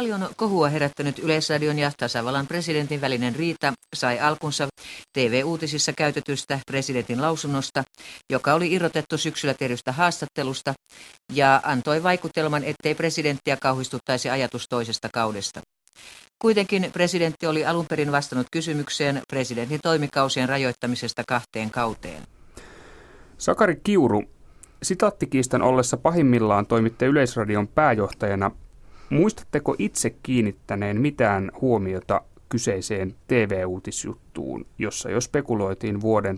Paljon kohua herättänyt Yleisradion ja tasavallan presidentin välinen riita sai alkunsa TV-uutisissa käytetystä presidentin lausunnosta, joka oli irrotettu syksyllä tehdystä haastattelusta ja antoi vaikutelman, ettei presidenttiä kauhistuttaisi ajatus toisesta kaudesta. Kuitenkin presidentti oli alun perin vastannut kysymykseen presidentin toimikausien rajoittamisesta 2 kauteen. Sakari Kiuru, sitaattikiistan ollessa pahimmillaan toimitte Yleisradion pääjohtajana. Muistatteko itse kiinnittäneen mitään huomiota kyseiseen TV-uutisjuttuun, jossa jo spekuloitiin vuoden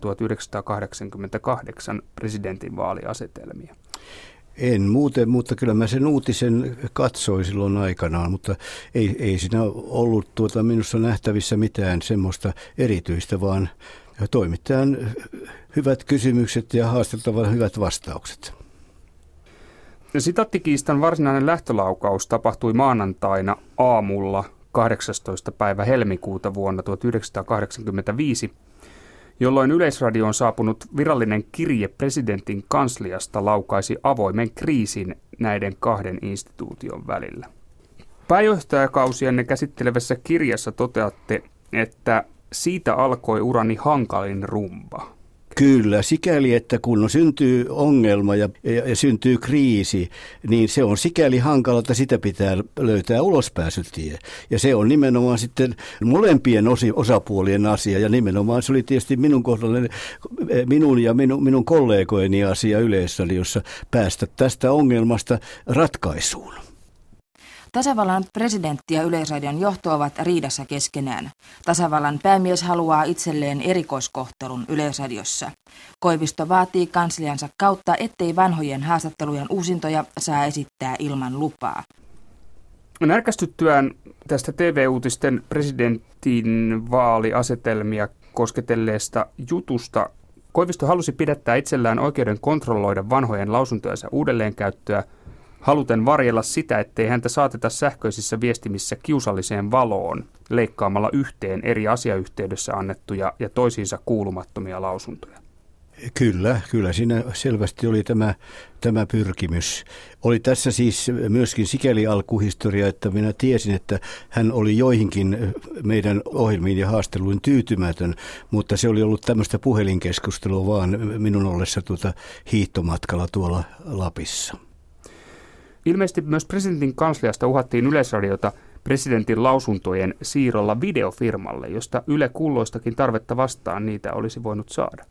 1988 presidentinvaaliasetelmia? En muuten, mutta kyllä mä sen uutisen katsoin silloin aikanaan, mutta ei siinä ollut minusta nähtävissä mitään semmoista erityistä, vaan toimittajan hyvät kysymykset ja haastateltavan hyvät vastaukset. Sitaattikiistan varsinainen lähtölaukaus tapahtui maanantaina aamulla 18. päivä helmikuuta vuonna 1985, jolloin Yleisradioon saapunut virallinen kirje presidentin kansliasta laukaisi avoimen kriisin näiden 2 instituution välillä. Pääjohtajakausienne käsittelevässä kirjassa toteatte, että siitä alkoi urani hankalin rumba. Kyllä, sikäli, että kun syntyy ongelma ja syntyy kriisi, niin se on sikäli hankala, että sitä pitää löytää ulospääsytie. Ja se on nimenomaan sitten molempien osapuolien asia, ja nimenomaan se oli tietysti minun kohdallani, minun ja minun kollegojeni asia Yleisradiossa päästä tästä ongelmasta ratkaisuun. Tasavallan presidentti ja Yleisradion johto ovat riidassa keskenään. Tasavallan päämies haluaa itselleen erikoiskohtelun Yleisradiossa. Koivisto vaatii kansliansa kautta, ettei vanhojen haastattelujen uusintoja saa esittää ilman lupaa. Närkästyttyään tästä TV-uutisten presidentin vaaliasetelmia kosketelleesta jutusta Koivisto halusi pidättää itsellään oikeuden kontrolloida vanhojen lausuntojensa uudelleenkäyttöä, haluten varjella sitä, ettei häntä saateta sähköisissä viestimissä kiusalliseen valoon leikkaamalla yhteen eri asiayhteydessä annettuja ja toisiinsa kuulumattomia lausuntoja. Kyllä siinä selvästi oli tämä pyrkimys. Oli tässä siis myöskin sikäli alkuhistoria, että minä tiesin, että hän oli joihinkin meidän ohjelmiin ja haasteluihin tyytymätön, mutta se oli ollut tämmöistä puhelinkeskustelua vaan minun ollessa hiihtomatkalla tuolla Lapissa. Ilmeisesti myös presidentin kansliasta uhattiin Yleisradiota presidentin lausuntojen siirrolla videofirmalle, josta Yle kulloistakin tarvetta vastaan niitä olisi voinut saada.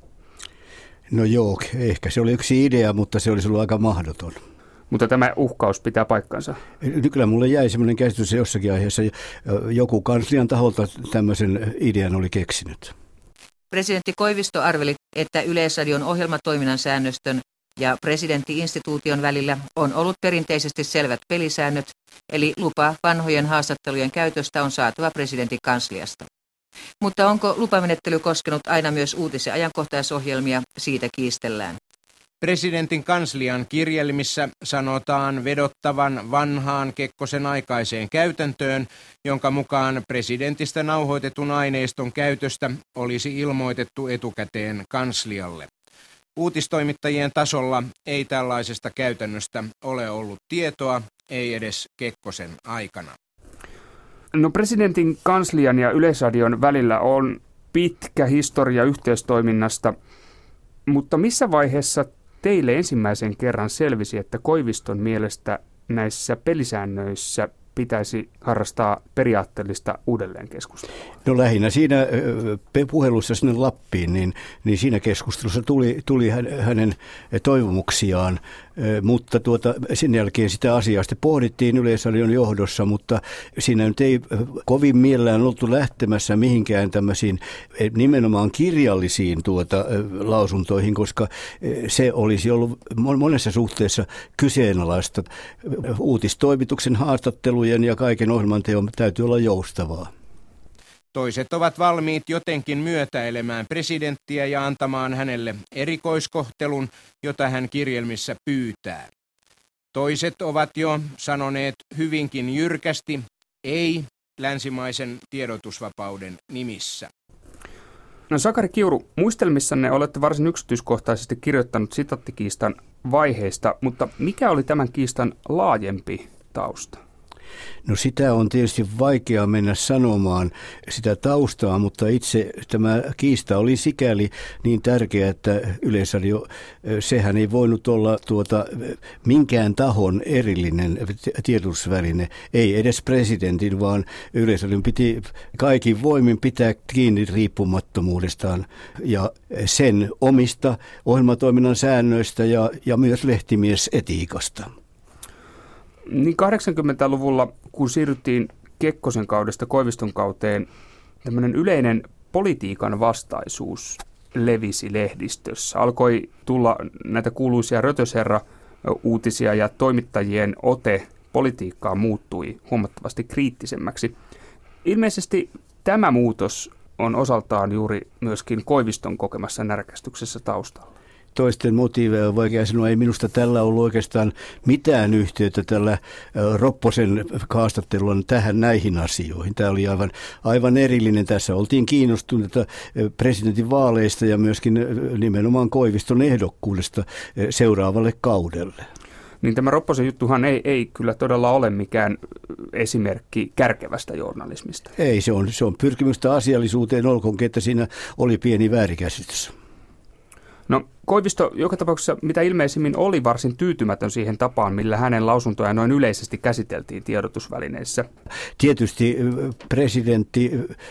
No joo, ehkä se oli yksi idea, mutta se olisi ollut aika mahdoton. Mutta tämä uhkaus pitää paikkansa. Kyllä mulle jäi semmoinen käsitys jossakin aiheessa. Joku kanslian taholta tämmöisen idean oli keksinyt. Presidentti Koivisto arveli, että Yleisradion ohjelmatoiminnan säännöstön ja presidentti-instituution välillä on ollut perinteisesti selvät pelisäännöt, eli lupa vanhojen haastattelujen käytöstä on saatava presidentin kansliasta. Mutta onko lupamenettely koskenut aina myös uutis- ja ajankohtaisohjelmia, siitä kiistellään. Presidentin kanslian kirjelmissä sanotaan vedottavan vanhaan Kekkosen aikaiseen käytäntöön, jonka mukaan presidentistä nauhoitetun aineiston käytöstä olisi ilmoitettu etukäteen kanslialle. Uutistoimittajien tasolla ei tällaisesta käytännöstä ole ollut tietoa, ei edes Kekkosen aikana. No presidentin kanslian ja Yleisradion välillä on pitkä historia yhteistoiminnasta, mutta missä vaiheessa teille ensimmäisen kerran selvisi, että Koiviston mielestä näissä pelisäännöissä pitäisi harrastaa periaatteellista uudelleenkeskustelua? No lähinnä siinä puhelussa sinne Lappiin, niin siinä keskustelussa tuli hänen toivomuksiaan, mutta sen jälkeen sitä asiaa sitten pohdittiin Yleisradion johdossa, mutta siinä nyt ei kovin mielellään oltu lähtemässä mihinkään tämmöisiin nimenomaan kirjallisiin lausuntoihin, koska se olisi ollut monessa suhteessa kyseenalaista. Uutistoimituksen haastattelujen ja kaiken ohjelmanteon täytyy olla joustavaa. Toiset ovat valmiit jotenkin myötäilemään presidenttiä ja antamaan hänelle erikoiskohtelun, jota hän kirjelmissä pyytää. Toiset ovat jo sanoneet hyvinkin jyrkästi ei länsimaisen tiedotusvapauden nimissä. No Sakari Kiuru, muistelmissanne olette varsin yksityiskohtaisesti kirjoittanut sitaattikiistan vaiheista, mutta mikä oli tämän kiistan laajempi tausta? No sitä on tietysti vaikea mennä sanomaan sitä taustaa, mutta itse tämä kiista oli sikäli niin tärkeä, että Yleisradio, sehän ei voinut olla minkään tahon erillinen tiedotusväline, ei edes presidentin, vaan Yleisradion piti kaikin voimin pitää kiinni riippumattomuudestaan ja sen omista ohjelmatoiminnan säännöistä ja myös lehtimiesetiikasta. Niin 80-luvulla, kun siirryttiin Kekkosen kaudesta Koiviston kauteen, tämmöinen yleinen politiikan vastaisuus levisi lehdistössä. Alkoi tulla näitä kuuluisia rötösherra-uutisia ja toimittajien ote politiikkaan muuttui huomattavasti kriittisemmäksi. Ilmeisesti tämä muutos on osaltaan juuri myöskin Koiviston kokemassa närkästyksessä taustalla. Toisten motiiveja on vaikea sanoa. Ei minusta tällä ollut oikeastaan mitään yhteyttä tällä Ropposen haastattelulla näihin asioihin. Tämä oli aivan erillinen. Tässä oltiin kiinnostuneita presidentin vaaleista ja myöskin nimenomaan Koiviston ehdokkuudesta seuraavalle kaudelle. Niin tämä Ropposen juttuhan ei kyllä todella ole mikään esimerkki kärkevästä journalismista. Ei, se on pyrkimystä asiallisuuteen, olkoonkin, että siinä oli pieni väärinkäsitys. No Koivisto joka tapauksessa mitä ilmeisimmin oli varsin tyytymätön siihen tapaan, millä hänen lausuntojaan noin yleisesti käsiteltiin tiedotusvälineissä. Tietysti presidentti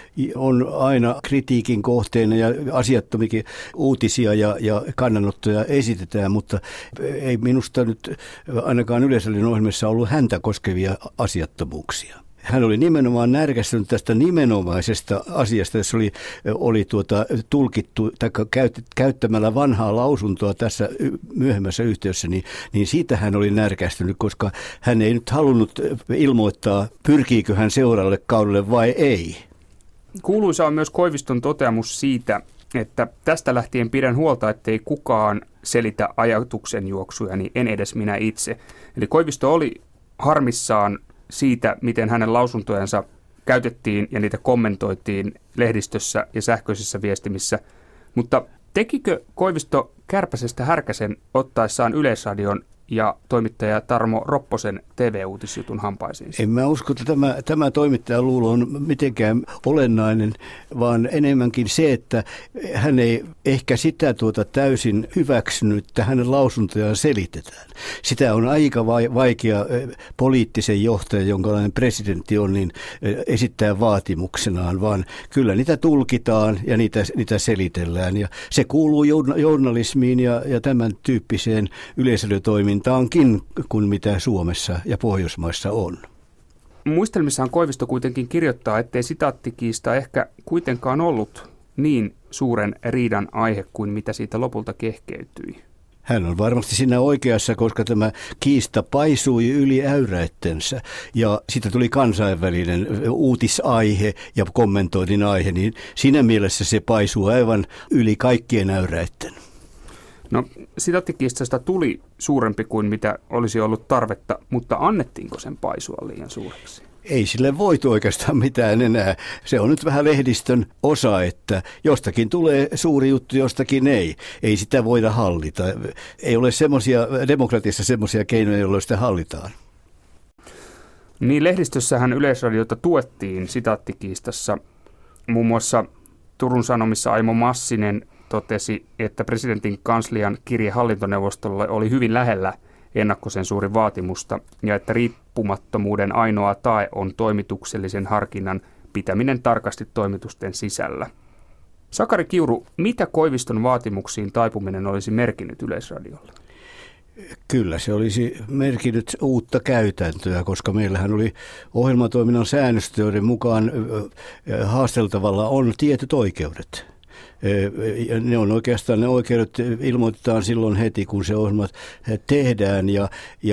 on aina kritiikin kohteena ja asiattomikin uutisia ja kannanottoja esitetään, mutta ei minusta nyt ainakaan Yleisradion ohjelmassa ollut häntä koskevia asiattomuuksia. Hän oli nimenomaan närkästynyt tästä nimenomaisesta asiasta, jossa oli tulkittu tai käyttämällä vanhaa lausuntoa tässä myöhemmässä yhteydessä, niin siitä hän oli närkästynyt, koska hän ei nyt halunnut ilmoittaa, pyrkiikö hän seuraavalle kaudelle vai ei. Kuuluisa on myös Koiviston toteamus siitä, että tästä lähtien pidän huolta, ettei kukaan selitä ajatuksenjuoksujani, en edes minä itse. Eli Koivisto oli harmissaan siitä, miten hänen lausuntojensa käytettiin ja niitä kommentoitiin lehdistössä ja sähköisissä viestimissä. Mutta tekikö Koivisto kärpäsestä härkäsen ottaessaan Yleisradion ja toimittaja Tarmo Ropposen TV-uutisjutun hampaisiinsa? En mä usko, että tämä toimittajan luulo on mitenkään olennainen, vaan enemmänkin se, että hän ei ehkä sitä täysin hyväksynyt, että hänen lausuntojaan selitetään. Sitä on aika vaikea poliittisen johtajan, jonkalainen presidentti on, niin esittää vaatimuksenaan, vaan kyllä niitä tulkitaan ja niitä selitellään. Ja se kuuluu journalismiin ja tämän tyyppiseen yleisradiotoimintaankin kuin mitä Suomessa ja Pohjoismaissa on. Muistelmissaan Koivisto kuitenkin kirjoittaa, ettei sitaattikiista ehkä kuitenkaan ollut niin suuren riidan aihe kuin mitä siitä lopulta kehkeytyi. Hän on varmasti siinä oikeassa, koska tämä kiista paisui yli äyräittensä ja siitä tuli kansainvälinen uutisaihe ja kommentoinnin aihe, niin siinä mielessä se paisuu aivan yli kaikkien äyräitten. No, sitaattikiistasta tuli suurempi kuin mitä olisi ollut tarvetta, mutta annettiinko sen paisua liian suureksi? Ei sille voitu oikeastaan mitään enää. Se on nyt vähän lehdistön osa, että jostakin tulee suuri juttu, jostakin ei. Ei sitä voida hallita. Ei ole demokratiassa semmoisia keinoja, joilla sitä hallitaan. Niin, lehdistössähän Yleisradiota tuettiin sitaattikiistassa. Muun muassa Turun Sanomissa Aimo Massinen totesi, että presidentin kanslian kirje hallintoneuvostolle oli hyvin lähellä ennakkosensuurin vaatimusta ja että riippumattomuuden ainoa tae on toimituksellisen harkinnan pitäminen tarkasti toimitusten sisällä. Sakari Kiuru, mitä Koiviston vaatimuksiin taipuminen olisi merkinnyt Yleisradiolle? Kyllä se olisi merkinnyt uutta käytäntöä, koska meillähän oli ohjelmatoiminnan säännöstö, joiden mukaan haasteltavalla on tietyt oikeudet. Ne on oikeastaan ne oikeudet ilmoitetaan silloin heti, kun se ohjelma tehdään ja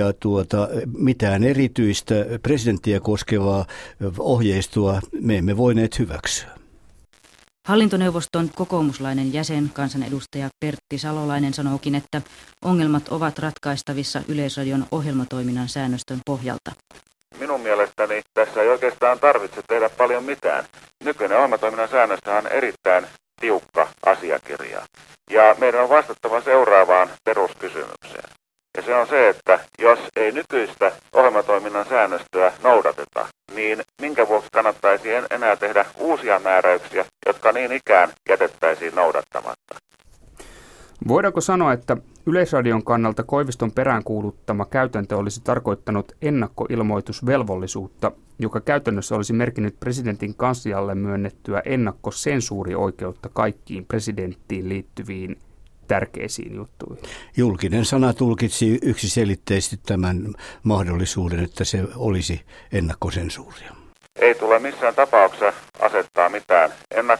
mitään erityistä presidenttiä koskevaa ohjeistoa me emme voineet hyväksyä. Hallintoneuvoston kokoomuslainen jäsen, kansanedustaja Pertti Salolainen sanookin, että ongelmat ovat ratkaistavissa Yleisradion ohjelmatoiminnan säännöstön pohjalta. Minun mielestäni tässä ei oikeastaan tarvitse tehdä paljon mitään. Nykyinen ohjelmatoiminnan säännöstöhän on erittäin tiukka asiakirja. Ja meidän on vastattava seuraavaan peruskysymykseen. Ja se on se, että jos ei nykyistä ohjelmatoiminnan säännöstöä noudateta, niin minkä vuoksi kannattaisi enää tehdä uusia määräyksiä, jotka niin ikään jätettäisiin noudattamatta. Voidaanko sanoa, että Yleisradion kannalta Koiviston peräänkuuluttama käytäntö olisi tarkoittanut ennakkoilmoitusvelvollisuutta, joka käytännössä olisi merkinnyt presidentin kanslialle myönnettyä ennakkosensuurioikeutta kaikkiin presidenttiin liittyviin tärkeisiin juttuihin? Julkinen sana tulkitsi yksiselitteisesti tämän mahdollisuuden, että se olisi ennakkosensuuria. Ei tule missään tapauksessa asettaa mitään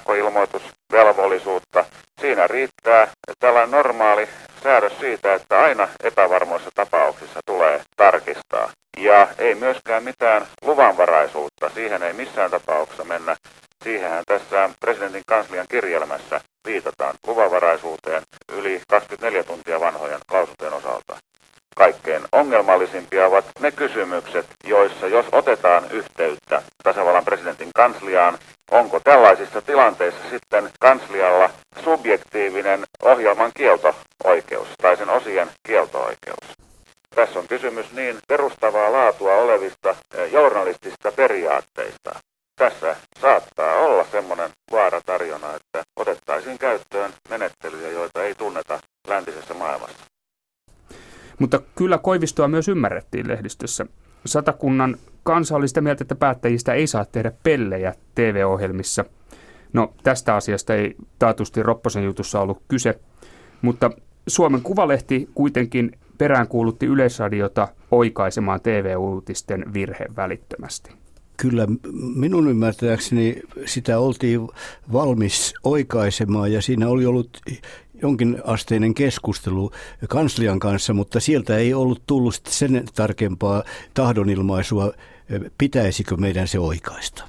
ennakkoilmoitusvelvollisuutta. Siinä riittää tällainen normaali säädös siitä, että aina epävarmoissa tapauksissa tulee tarkistaa. Ja ei myöskään mitään luvanvaraisuutta. Siihen ei missään tapauksessa mennä. Siihenhän tässä presidentin kanslian kirjelmässä viitataan luvanvaraisuuteen yli 24 tuntia vanhojen lausuntojen osalta. Kaikkein ongelmallisimpia ovat ne kysymykset, joissa jos otetaan yhteyttä tasavallan presidentin kansliaan, onko tällaisissa tilanteissa sitten kanslialla subjektiivinen ohjelman kielto-oikeus tai sen osien kielto-oikeus. Tässä on kysymys niin perustavaa laatua olevista journalistisista periaatteista. Tässä saattaa olla semmoinen vaara tarjona, että otettaisiin käyttöön menettelyjä, joita ei tunneta läntisessä maailmassa. Mutta kyllä Koivistoa myös ymmärrettiin lehdistössä. Satakunnan kansa oli sitä mieltä, että päättäjistä ei saa tehdä pellejä TV-ohjelmissa. No, tästä asiasta ei taatusti Ropposen jutussa ollut kyse, mutta Suomen Kuvalehti kuitenkin peräänkuulutti Yleisradiota oikaisemaan TV-uutisten virhe välittömästi. Kyllä minun ymmärtääkseni sitä oltiin valmis oikaisemaan ja siinä oli ollut jonkinasteinen keskustelu kanslian kanssa, mutta sieltä ei ollut tullut sen tarkempaa tahdonilmaisua, pitäisikö meidän se oikaista.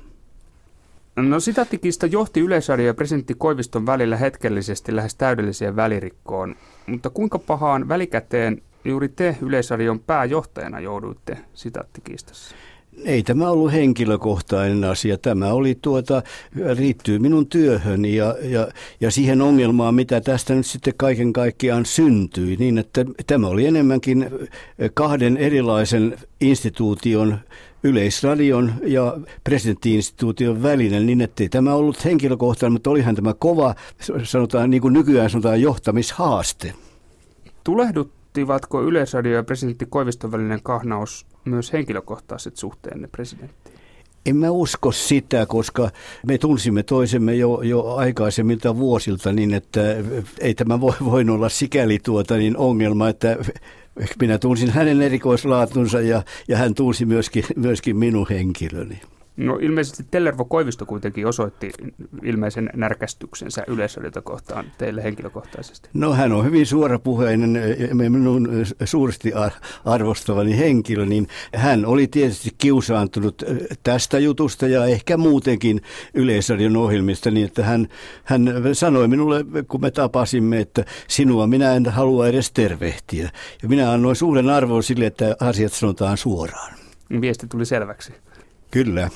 No, sitaattikista johti Yleisradio ja presidentti Koiviston välillä hetkellisesti lähes täydelliseen välirikkoon, mutta kuinka pahaan välikäteen juuri te Yleisradion pääjohtajana jouduitte sitaattikiistassa? Ei tämä ollut henkilökohtainen asia. Tämä oli liittyy minun työhön ja siihen ongelmaan, mitä tästä nyt sitten kaiken kaikkiaan syntyi. Niin, että tämä oli enemmänkin kahden erilaisen instituution, Yleisradion ja presidentti-instituution välinen, niin ettei tämä ollut henkilökohtainen, mutta olihan tämä kova, sanotaan niin kuin nykyään sanotaan, johtamishaaste. Tulehduttivatko Yleisradio ja presidentti Koiviston välinen kahnaus myös henkilökohtaiset suhteenne presidenttiin? En mä usko sitä, koska me tunsimme toisemme jo aikaisemmilta vuosilta niin, että ei tämä voinut olla sikäli ongelma, että minä tunsin hänen erikoislaatunsa ja hän tunsi myöskin minun henkilöni. No, ilmeisesti Tellervo Koivisto kuitenkin osoitti ilmeisen närkästyksensä Yleisradiota kohtaan teille henkilökohtaisesti. No, hän on hyvin suorapuheinen, minun suuresti arvostavani henkilö, niin hän oli tietysti kiusaantunut tästä jutusta ja ehkä muutenkin Yleisradion ohjelmista, niin että hän sanoi minulle, kun me tapasimme, että sinua minä en halua edes tervehtiä. Ja minä annoin suuren arvon sille, että asiat sanotaan suoraan. Viesti tuli selväksi. Kyllä.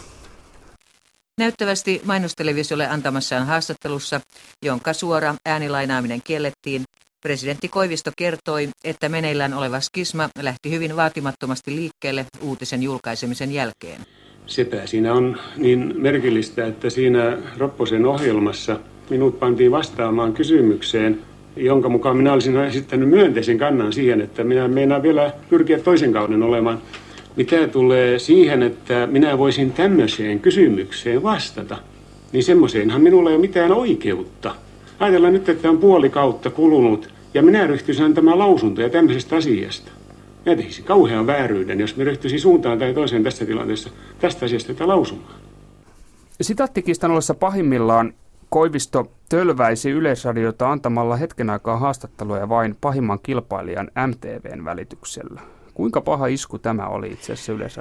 Näyttävästi mainostelevisiolle antamassaan haastattelussa, jonka suora äänilainaaminen kiellettiin, presidentti Koivisto kertoi, että meneillään oleva skisma lähti hyvin vaatimattomasti liikkeelle uutisen julkaisemisen jälkeen. Sepä siinä on niin merkillistä, että siinä Ropposen ohjelmassa minut pantiin vastaamaan kysymykseen, jonka mukaan minä olisin esittänyt myönteisen kannan siihen, että minä meinaan vielä pyrkiä toisen kauden olemaan. Mitä tulee siihen, että minä voisin tämmöiseen kysymykseen vastata, niin semmoiseenhan minulla ei ole mitään oikeutta. Ajatellaan nyt, että on puoli kautta kulunut ja minä ryhtyisin antamaan lausuntoja tämmöisestä asiasta. Minä tekisin kauhean vääryyden, jos minä ryhtyisin suuntaan tai toiseen tässä tilanteessa tästä asiasta tätä lausumaan. Sitaattikistan ollessa pahimmillaan Koivisto tölväisi Yleisradiota antamalla hetken aikaa haastatteluja vain pahimman kilpailijan MTV:n välityksellä. Kuinka paha isku tämä oli itse asiassa Yleisradiolla?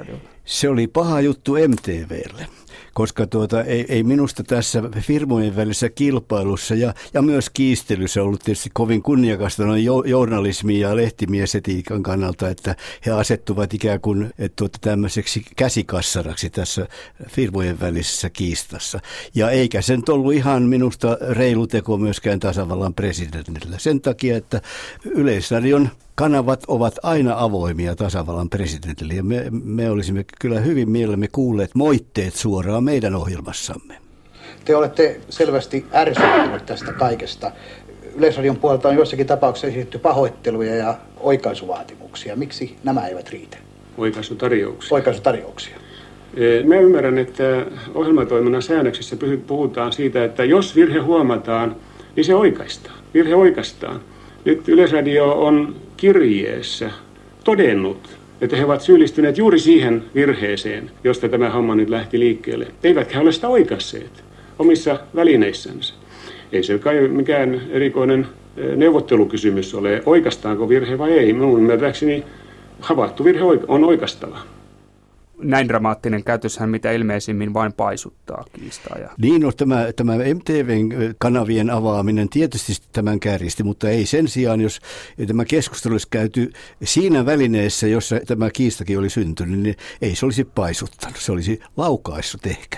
Se oli paha juttu MTVlle, koska ei minusta tässä firmojen välisessä kilpailussa ja myös kiistelyssä ollut tietysti kovin kunniakasta noin journalismin ja lehtimiesetiikan kannalta, että he asettuvat ikään kuin tämmöiseksi käsikassaraksi tässä firmojen välisessä kiistassa. Ja eikä sen ollut ihan minusta reilu teko myöskään tasavallan presidentillä. Sen takia, että Yleisradion kanavat ovat aina avoimia tasavallan presidentille ja me olisimme kyllä hyvin mielellämme kuulleet moitteet suoraan meidän ohjelmassamme. Te olette selvästi ärsyttynyt tästä kaikesta. Yleisradion puolelta on joissakin tapauksissa esitetty pahoitteluja ja oikaisuvaatimuksia. Miksi nämä eivät riitä? Oikaisutarjouksia. Mä ymmärrän, että ohjelmatoiminnan säännöksissä puhutaan siitä, että jos virhe huomataan, niin se oikaistaan. Virhe oikaistaan. Nyt Yleisradio on kirjeessä todennut, että he ovat syyllistyneet juuri siihen virheeseen, josta tämä homma nyt lähti liikkeelle. Eivätkä ole sitä oikaisseet omissa välineissänsä. Ei se kai mikään erikoinen neuvottelukysymys ole, oikaistaanko virhe vai ei. Minun ymmärtääkseni havaittu virhe on oikaistava. Näin dramaattinen käytöshän mitä ilmeisimmin vain paisuttaa kiistaa. Niin, no, tämä MTVn kanavien avaaminen tietysti tämän kärjisti, mutta ei sen sijaan, jos tämä keskustelu olisi käyty siinä välineessä, jossa tämä kiistakin oli syntynyt, niin ei se olisi paisuttanut, se olisi laukaissut ehkä.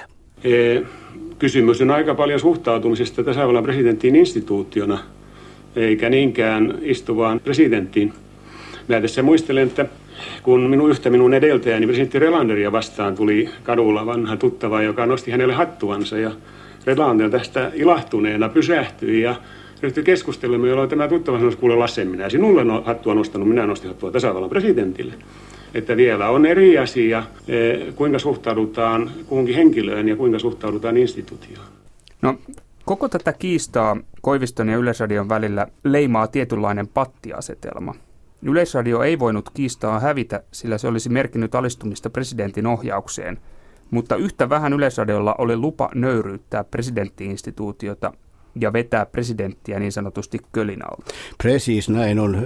Kysymys on aika paljon suhtautumisesta tasavallan presidenttiin instituutiona, eikä niinkään istuvaan presidenttiin. Mä tässä muistelen, että kun minun edeltäjäni presidentti Relanderia vastaan tuli kadulla vanha tuttava, joka nosti hänelle hattuansa ja Relander tästä ilahtuneena pysähtyi ja ryhtyi keskustelemaan, jolloin tämä tuttava sanoi, kuule Lasse, minä sinulle hattua nostanut, minä nostin hattua tasavallan presidentille. Että vielä on eri asia, kuinka suhtaudutaan kuhunkin henkilöön ja kuinka suhtaudutaan instituutioon. No, koko tätä kiistaa Koiviston ja Yleisradion välillä leimaa tietynlainen pattiasetelma. Yleisradio ei voinut kiistaa hävitä, sillä se olisi merkinnyt alistumista presidentin ohjaukseen, mutta yhtä vähän Yleisradiolla oli lupa nöyryyttää presidenttiinstituutiota ja vetää presidenttiä niin sanotusti kölin alta. Precis, näin on.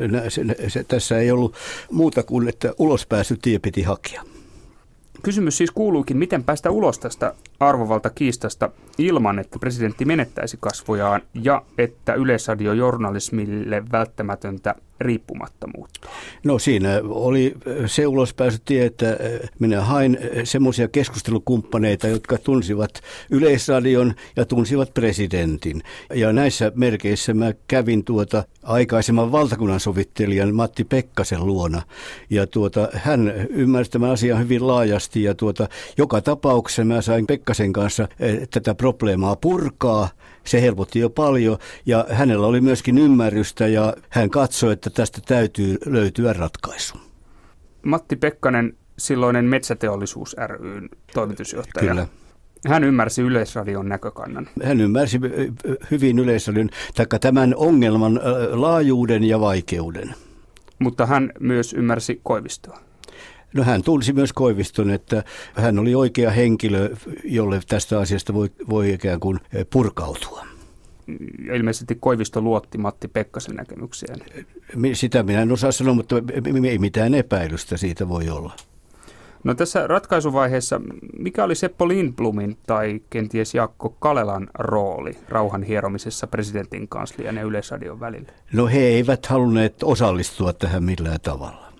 Tässä ei ollut muuta kuin, että ulospääsytie piti hakea. Kysymys siis kuuluukin, miten päästä ulos tästä arvovaltakiistasta ilman, että presidentti menettäisi kasvojaan ja että Yleisradio-journalismille välttämätöntä riippumattomuutta. No siinä oli se ulospääsytie, että minä hain semmoisia keskustelukumppaneita, jotka tunsivat Yleisradion ja tunsivat presidentin. Ja näissä merkeissä mä kävin aikaisemman valtakunnansovittelijan Matti Pekkasen luona. Ja hän ymmärsi tämän asian hyvin laajasti ja joka tapauksessa mä sain Pekkasen kanssa tätä probleemaa purkaa. Se helpotti jo paljon ja hänellä oli myöskin ymmärrystä ja hän katsoi, että tästä täytyy löytyä ratkaisu. Matti Pekkanen, silloinen Metsäteollisuus ry:n toimitusjohtaja. Kyllä. Hän ymmärsi Yleisradion näkökannan. Hän ymmärsi hyvin Yleisradion, taikka tämän ongelman laajuuden ja vaikeuden. Mutta hän myös ymmärsi Koivistoa. No hän tunsi myös Koiviston, että hän oli oikea henkilö, jolle tästä asiasta voi ikään kuin purkautua. Ilmeisesti Koivisto luotti Matti Pekkasen näkemykseen. Sitä minä en osaa sanoa, mutta ei mitään epäilystä siitä voi olla. No tässä ratkaisuvaiheessa, mikä oli Seppo Lindblomin tai kenties Jaakko Kalelan rooli rauhan hieromisessa presidentin kanslian ja Yleisradion välillä? No he eivät halunneet osallistua tähän millään tavalla.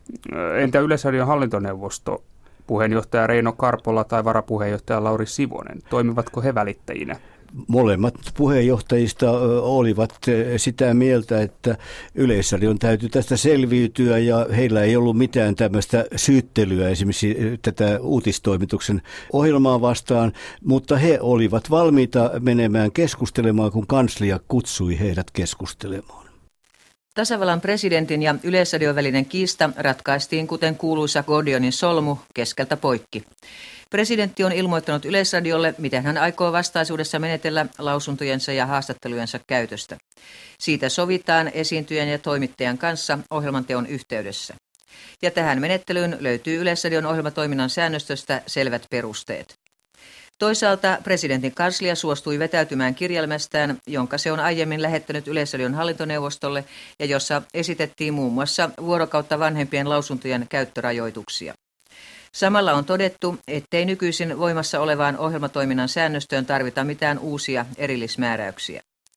Entä Yleisradion hallintoneuvosto, puheenjohtaja Reino Karpola tai varapuheenjohtaja Lauri Sivonen, toimivatko he välittäjinä? Molemmat puheenjohtajista olivat sitä mieltä, että Yleisradion täytyy tästä selviytyä ja heillä ei ollut mitään tämmöistä syyttelyä esimerkiksi tätä uutistoimituksen ohjelmaa vastaan, mutta he olivat valmiita menemään keskustelemaan, kun kanslia kutsui heidät keskustelemaan. Tasavallan presidentin ja Yleisradion välinen kiista ratkaistiin kuten kuuluisa Gordionin solmu keskeltä poikki. Presidentti on ilmoittanut Yleisradiolle, miten hän aikoo vastaisuudessa menetellä lausuntojensa ja haastattelujensa käytöstä. Siitä sovitaan esiintyjän ja toimittajan kanssa ohjelmanteon yhteydessä. Ja tähän menettelyyn löytyy Yleisradion ohjelmatoiminnan säännöstöstä selvät perusteet. Toisaalta presidentin kanslia suostui vetäytymään kirjelmästään, jonka se on aiemmin lähettänyt Yleisradion hallintoneuvostolle ja jossa esitettiin muun muassa vuorokautta vanhempien lausuntojen käyttörajoituksia. Samalla on todettu, ettei nykyisin voimassa olevaan ohjelmatoiminnan säännöstöön tarvita mitään uusia erillismääräyksiä.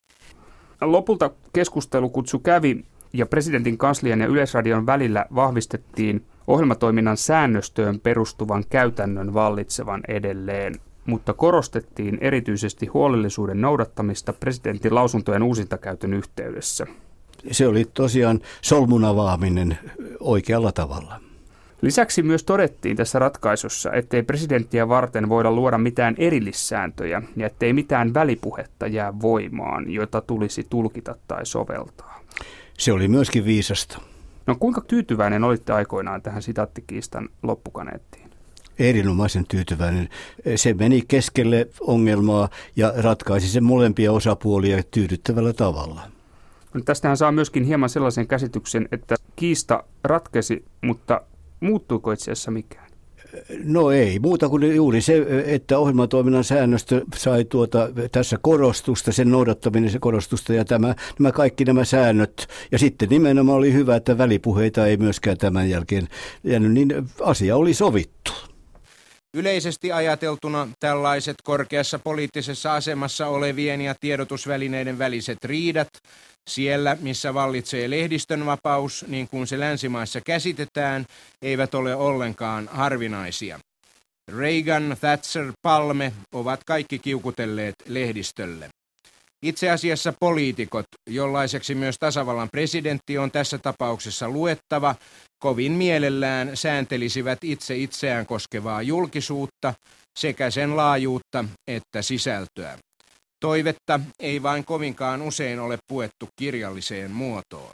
Lopulta keskustelukutsu kävi ja presidentin kanslian ja Yleisradion välillä vahvistettiin ohjelmatoiminnan säännöstöön perustuvan käytännön vallitsevan edelleen, mutta korostettiin erityisesti huolellisuuden noudattamista presidentin lausuntojen uusintakäytön yhteydessä. Se oli tosiaan solmun avaaminen oikealla tavalla. Lisäksi myös todettiin tässä ratkaisussa, ettei presidenttiä varten voida luoda mitään erillissääntöjä ja ettei mitään välipuhetta jää voimaan, jota tulisi tulkita tai soveltaa. Se oli myöskin viisasta. No kuinka tyytyväinen olitte aikoinaan tähän sitaattikiistan loppukaneettiin? Erinomaisen tyytyväinen. Se meni keskelle ongelmaa ja ratkaisi sen molempia osapuolia tyydyttävällä tavalla. No, tästähän saa myöskin hieman sellaisen käsityksen, että kiista ratkesi, mutta muuttuiko itse asiassa mikään? No ei, muuta kuin juuri se, että ohjelmatoiminnan säännöstö sai tässä korostusta, sen noudattaminen se korostusta ja nämä kaikki nämä säännöt. Ja sitten nimenomaan oli hyvä, että välipuheita ei myöskään tämän jälkeen jäänyt, niin asia oli sovittu. Yleisesti ajateltuna tällaiset korkeassa poliittisessa asemassa olevien ja tiedotusvälineiden väliset riidat, siellä missä vallitsee lehdistönvapaus, niin kuin se länsimaissa käsitetään, eivät ole ollenkaan harvinaisia. Reagan, Thatcher, Palme ovat kaikki kiukutelleet lehdistölle. Itse asiassa poliitikot, jollaiseksi myös tasavallan presidentti on tässä tapauksessa luettava, kovin mielellään sääntelisivät itse itseään koskevaa julkisuutta sekä sen laajuutta että sisältöä. Toivetta ei vain kovinkaan usein ole puettu kirjalliseen muotoon.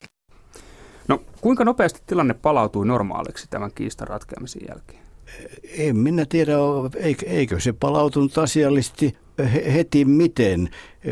No kuinka nopeasti tilanne palautui normaaliksi tämän kiistan ratkeamisen jälkeen? En minä tiedä, eikö se palautunut asiallisesti heti miten.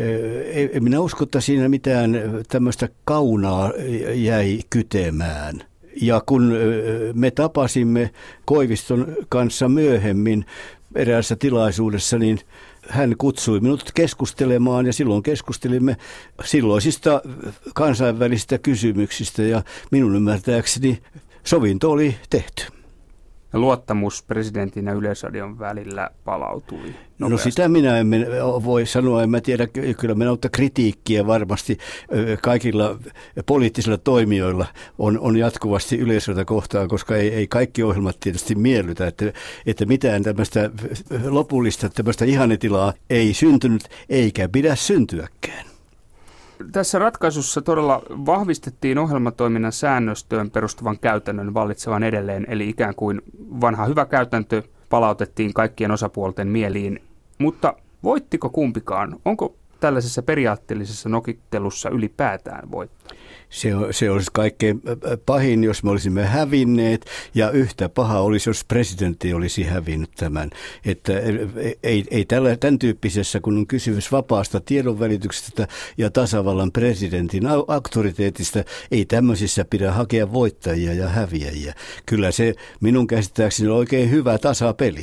En minä usko, että siinä mitään tämmöistä kaunaa jäi kytemään. Ja kun me tapasimme Koiviston kanssa myöhemmin eräässä tilaisuudessa, niin hän kutsui minut keskustelemaan ja silloin keskustelimme silloisista kansainvälisistä kysymyksistä ja minun ymmärtääkseni sovinto oli tehty. Ja luottamus presidentin ja Yleisradion välillä palautui nopeasti. No sitä minä en voi sanoa, en mä tiedä, kyllä minä ottaa kritiikkiä varmasti kaikilla poliittisilla toimijoilla on jatkuvasti Yleisradiota kohtaan, koska ei kaikki ohjelmat tietysti miellytä, että mitään tämmöistä lopullista tämmöistä ihanetilaa ei syntynyt eikä pidä syntyäkään. Tässä ratkaisussa todella vahvistettiin ohjelmatoiminnan säännöstöön perustuvan käytännön vallitsevan edelleen, eli ikään kuin vanha hyvä käytäntö palautettiin kaikkien osapuolten mieliin. Mutta voittiko kumpikaan? Onko tällaisessa periaatteellisessa nokittelussa ylipäätään voittaa? Se olisi kaikkein pahin, jos me olisimme hävinneet, ja yhtä paha olisi, jos presidentti olisi hävinnyt tämän. Että ei tämän tyyppisessä, kun on kysymys vapaasta tiedonvälityksestä ja tasavallan presidentin auktoriteetista, ei tämmöisissä pidä hakea voittajia ja häviäjiä. Kyllä se minun käsittääkseni on oikein hyvä tasapeli.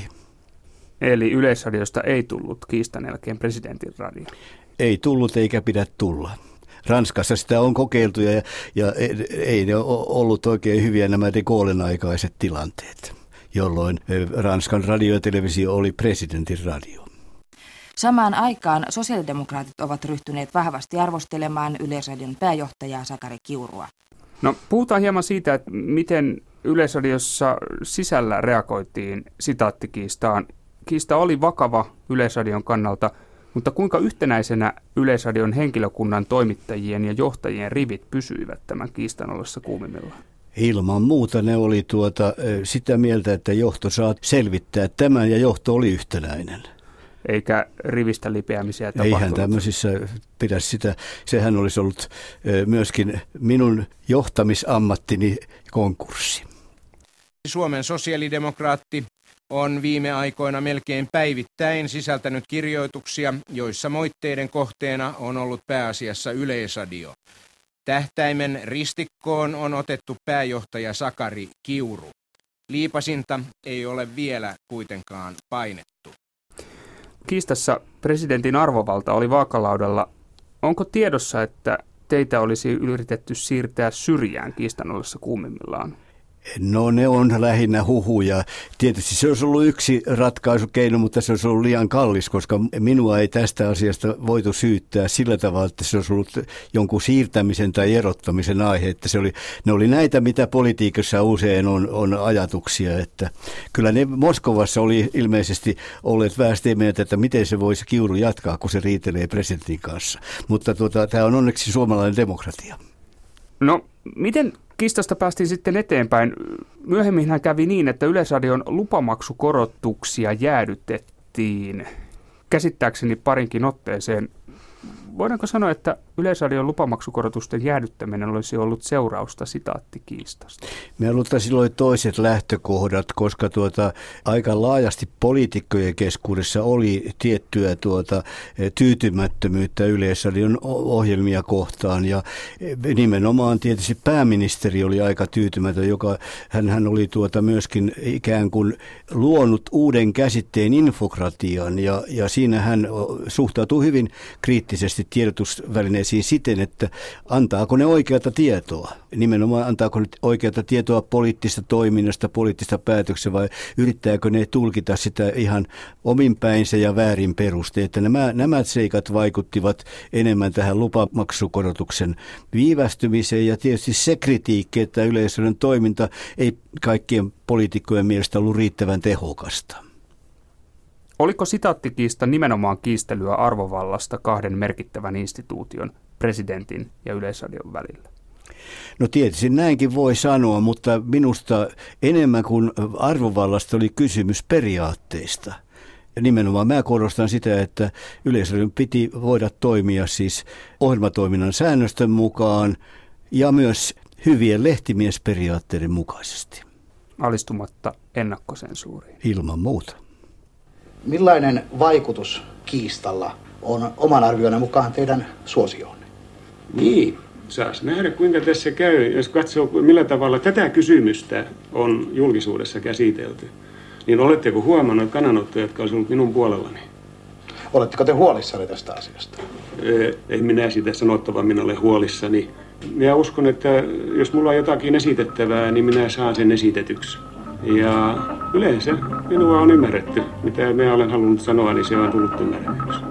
Eli Yleisradiosta ei tullut kiistan jälkeen presidentin radio? Ei tullut eikä pidä tulla. Ranskassa sitä on kokeiltu ja ei ne ole ollut oikein hyviä nämä de Gaullen aikaiset tilanteet, jolloin Ranskan radio ja televisio oli presidentin radio. Samaan aikaan sosiaalidemokraatit ovat ryhtyneet vahvasti arvostelemaan Yleisradion pääjohtajaa Sakari Kiurua. No puhutaan hieman siitä, että miten Yleisradiossa sisällä reagoitiin sitaattikiistaan. Kiista oli vakava Yleisradion kannalta, mutta kuinka yhtenäisenä Yleisradion henkilökunnan toimittajien ja johtajien rivit pysyivät tämän kiistan ollessa kuumimmillaan? Ilman muuta ne oli sitä mieltä, että johto saa selvittää tämän ja johto oli yhtenäinen. Eikä rivistä lipeämisiä tapahtunut. Eihän tämmöisissä pidä sitä. Sehän olisi ollut myöskin minun johtamisammattini konkurssi. Suomen sosiaalidemokraatti on viime aikoina melkein päivittäin sisältänyt kirjoituksia, joissa moitteiden kohteena on ollut pääasiassa Yleisradio. Tähtäimen ristikkoon on otettu pääjohtaja Sakari Kiuru. Liipasinta ei ole vielä kuitenkaan painettu. Kiistassa presidentin arvovalta oli vaakalaudalla. Onko tiedossa, että teitä olisi yritetty siirtää syrjään kiistan ollessa kuumimmillaan? No ne on lähinnä huhuja. Tietysti se olisi ollut yksi ratkaisukeino, mutta se olisi ollut liian kallis, koska minua ei tästä asiasta voitu syyttää sillä tavalla, että se olisi ollut jonkun siirtämisen tai erottamisen aihe. Että ne oli näitä, mitä politiikassa usein on ajatuksia. Että kyllä ne Moskovassa oli ilmeisesti olleet vähän sitä mieltä, että miten se voisi Kiuru jatkaa, kun se riitelee presidentin kanssa. Mutta tämä on onneksi suomalainen demokratia. No, miten kiistasta päästiin sitten eteenpäin? Myöhemminhän kävi niin, että Yleisradion lupamaksukorotuksia jäädytettiin. Käsittääkseni parinkin otteeseen. Voidaanko sanoa, että Yleisradion lupamaksukorotusten jäädyttäminen olisi ollut seurausta sitaattikiistasta? Me halutaan silloin toiset lähtökohdat, koska aika laajasti poliitikkojen keskuudessa oli tiettyä tyytymättömyyttä Yleisradion ohjelmia kohtaan. Ja nimenomaan tietysti pääministeri oli aika tyytymätön, hän oli myöskin ikään kuin luonut uuden käsitteen infokratian ja siinä hän suhtautui hyvin kriittisesti tiedotusvälineisiin siten, että antaako ne oikeata tietoa. Nimenomaan antaako ne oikeata tietoa poliittisesta toiminnasta, poliittisesta päätöksestä vai yrittääkö ne tulkita sitä ihan ominpäinsä ja väärin perustein. Että nämä seikat vaikuttivat enemmän tähän lupamaksukorotuksen viivästymiseen ja tietysti se kritiikki, että Yleisradion toiminta ei kaikkien poliitikkojen mielestä ollut riittävän tehokasta. Oliko sitaattikiista nimenomaan kiistelyä arvovallasta kahden merkittävän instituution, presidentin ja Yleisradion välillä? No tietysti näinkin voi sanoa, mutta minusta enemmän kuin arvovallasta oli kysymys periaatteista. Ja nimenomaan mä korostan sitä, että Yleisradion piti voida toimia siis ohjelmatoiminnan säännösten mukaan ja myös hyvien lehtimiesperiaatteiden mukaisesti. Alistumatta ennakkosensuuriin. Ilman muuta. Millainen vaikutus kiistalla on oman arvionne mukaan teidän suosioonne? Niin, saas nähdä kuinka tässä käy. Jos katsoo millä tavalla tätä kysymystä on julkisuudessa käsitelty, niin oletteko huomannut kannanottoja, jotka olisivat ollut minun puolellani? Oletteko te huolissanne tästä asiasta? En minä sitä sanottavaa, minä olen huolissani. Minä uskon, että jos mulla on jotakin esitettävää, niin minä saan sen esitetyksi. Ja yleensä minua on ymmärretty. Mitä minä olen halunnut sanoa, niin se on tullut ymmärretyksi.